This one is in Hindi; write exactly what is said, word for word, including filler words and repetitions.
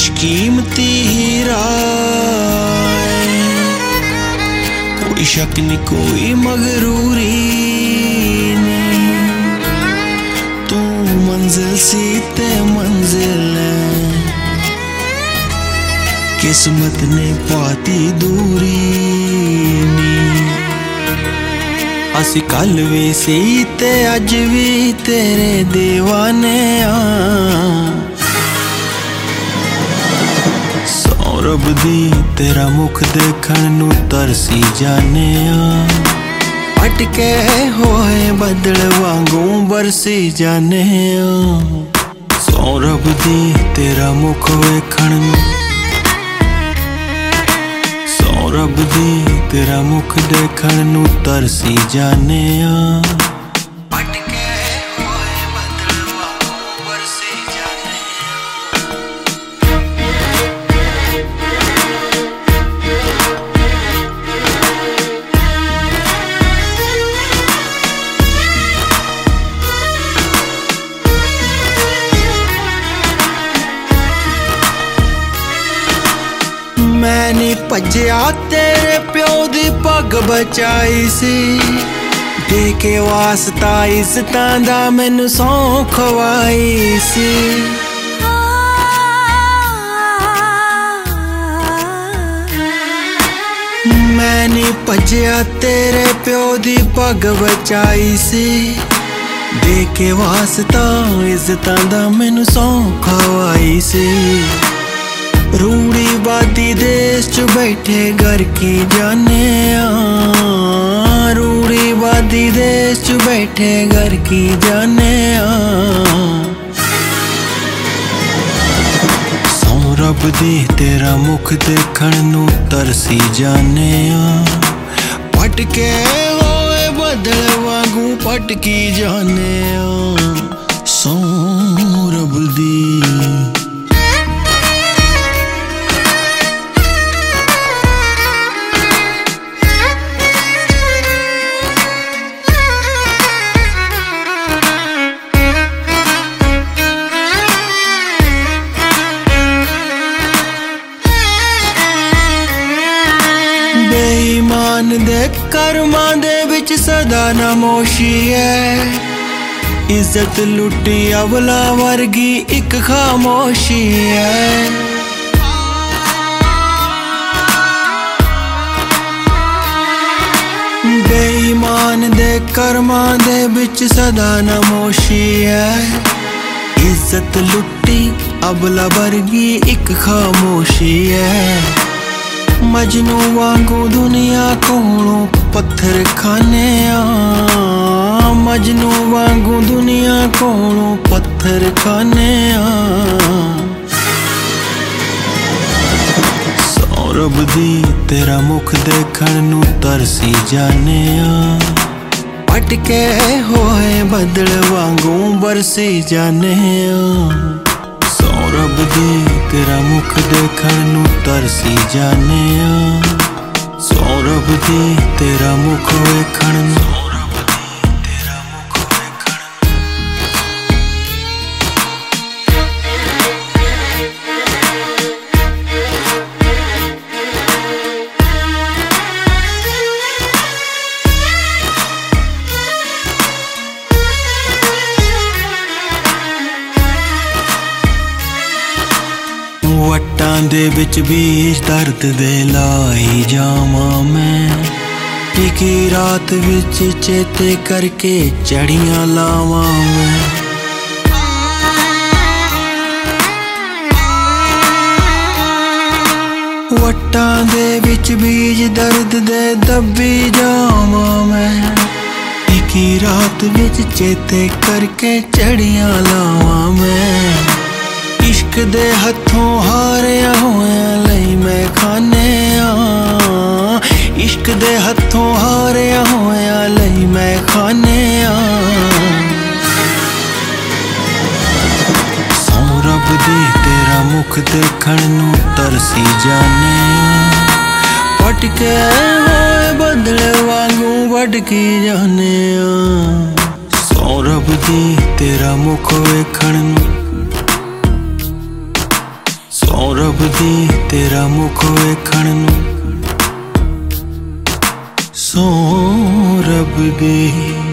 खुशकीमती हीरा कोई शक नहीं कोई मगरूरी नहीं। तू मंजिल सी ते मंजिल किस्मत ने पाती दूरी नी। असी कल भी सी ते अज भी तेरे दीवाने आ। सौरभ दी तेरा मुख देखण नू तरसी जाने आ। अटके होए बदल वांगू बरसी जाने आ। सौरभ दी तेरा मुख वेखण नू सौरभ दी तेरा मुख देखण नू तरसी जाने आ। अटके होए बदल वांगू बरसी जाने मैं नी भज्या तेरे प्यो दी पग बचाई सी। दे के वास्ता इज्जतां दा मैनू सौं खवाई सी। मैं नी भज्या तेरे प्यो दी पग बचाई सी। दे के वास्ता इज्जतां दा मैनू सौं खवाई सी। रूड़ी बादी देश च बैठे घर की जाने आ। रूड़ी बादी देश च बैठे घर की जाने आ। सौरभ दी तेरा मुख देखण नू तरसी जाने आ। पटके होए बदल वांगू पटकी जाने आ। सौरभ दी बेईमान दे कर्मां दे विच सदा नमोशी है। इज्जत लुटी अवला वर्गी इक खामोशी है। बेईमान दे कर्मां दे विच सदा नमोशी है। इज्जत लुटी अवला वर्गी इक खामोशी है। मजनू वांगू दुनिया कोलों पत्थर खाने आ। मजनू वांगू दुनिया कोलों पत्थर खाने आ। सौरभ दी तेरा मुख देखण नू तरसी जाने आ। अटके होए बदल वांगू बरसी जाने आ। सौरभ दी तेरा मुख देखण नू तरसी जाने आ। सौरभ दी तेरा मुख वेखण नू वट्टां दे विच बीज दर्द दे लाई जावां मैं। टिकी रात विच चेते करके चढ़ियां लावां मैं। वट्टां दे विच बीज दर्द दे दब्बी जावां मैं। टिकी रात विच चेते करके चढ़ियां लावां मैं। इश्क दे हथों हारिया होया लई मैं खाने आ। इश्क दे हथों हारिया होया लई मैं खाने आ। सौरभ दी तेरा मुख देखण नू तरसी जाने आ। पटके होए बदल वांगू भटकी जाने आ। सौरभ दी तेरा मुख वेखण नू सौरभ दी तेरा मुख वेखण नूं सौ रब दी।